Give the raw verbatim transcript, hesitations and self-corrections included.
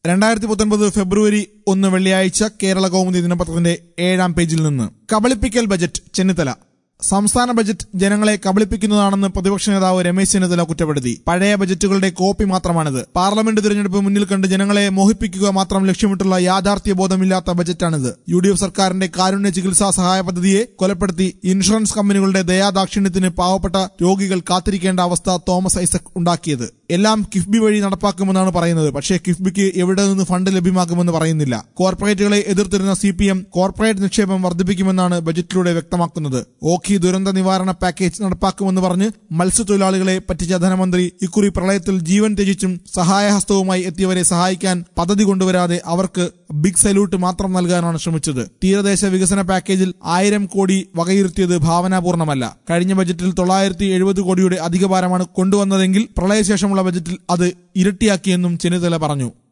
രണ്ടായിരത്തി പത്തൊൻപത് ഫെബ്രുവരി ഒന്ന് വെള്ളിയാഴ്ച കേരള കൗമുദി ദിനപത്രത്തിന്റെ ഏഴാം പേജിൽ നിന്ന് കബളിപ്പിക്കൽ ബജറ്റ് ചെന്നിത്തല. സംസ്ഥാന ബജറ്റ് ജനങ്ങളെ കബളിപ്പിക്കുന്നതാണെന്ന് പ്രതിപക്ഷ നേതാവ് രമേശ് ചെന്നിത്തല കുറ്റപ്പെടുത്തി. പഴയ ബജറ്റുകളുടെ കോപ്പി മാത്രമാണിത്. പാർലമെന്റ് തിരഞ്ഞെടുപ്പ് മുന്നിൽ കണ്ട് ജനങ്ങളെ മോഹിപ്പിക്കുക മാത്രം ലക്ഷ്യമിട്ടുള്ള യാഥാർത്ഥ്യ ബോധമില്ലാത്ത ബജറ്റാണിത്. യു ഡി എഫ് സർക്കാരിന്റെ കാരുണ്യ ചികിത്സാ സഹായ പദ്ധതിയെ കൊലപ്പെടുത്തി ഇൻഷുറൻസ് കമ്പനികളുടെ ദയാദാക്ഷിണ്യത്തിന് പാവപ്പെട്ട രോഗികൾ കാത്തിരിക്കേണ്ട അവസ്ഥ തോമസ് ഐസക് ഉണ്ടാക്കിയത്. എല്ലാം കിഫ്ബി വഴി നടപ്പാക്കുമെന്നാണ് പറയുന്നത്. പക്ഷേ കിഫ്ബിക്ക് എവിടെ നിന്ന് ഫണ്ട് ലഭ്യമാക്കുമെന്ന് പറയുന്നില്ല. കോർപ്പറേറ്റുകളെ എതിർത്തിരുന്ന സി പി എം കോർപ്പറേറ്റ് നിക്ഷേപം വർദ്ധിപ്പിക്കുമെന്നാണ് ബജറ്റിലൂടെ വ്യക്തമാക്കുന്നത്. ഓഖി ദുരന്ത നിവാരണ പാക്കേജ് നടപ്പാക്കുമെന്ന് പറഞ്ഞ് മത്സ്യത്തൊഴിലാളികളെ പറ്റിച്ച ധനമന്ത്രി ഇക്കുറി പ്രളയത്തിൽ ജീവൻ ത്യജിച്ചും സഹായഹസ്തവുമായി എത്തിയവരെ സഹായിക്കാൻ പദ്ധതി കൊണ്ടുവരാതെ അവർക്ക് ബിഗ് സല്യൂട്ട് മാത്രം നൽകാനാണ് ശ്രമിച്ചത്. തീരദേശ വികസന പാക്കേജിൽ ആയിരം കോടി വകയിരുത്തിയത് ഭാവനാപൂർണ്ണമല്ല. കഴിഞ്ഞ ബജറ്റിൽ തൊള്ളായിരത്തി എഴുപത് കോടിയുടെ അധിക ഭാരമാണ് കൊണ്ടുവന്നതെങ്കിൽ പ്രളയശേഷമുള്ള ബജറ്റിൽ അത് ഇരട്ടിയാക്കിയെന്നും ചെന്നിത്തല പറഞ്ഞു.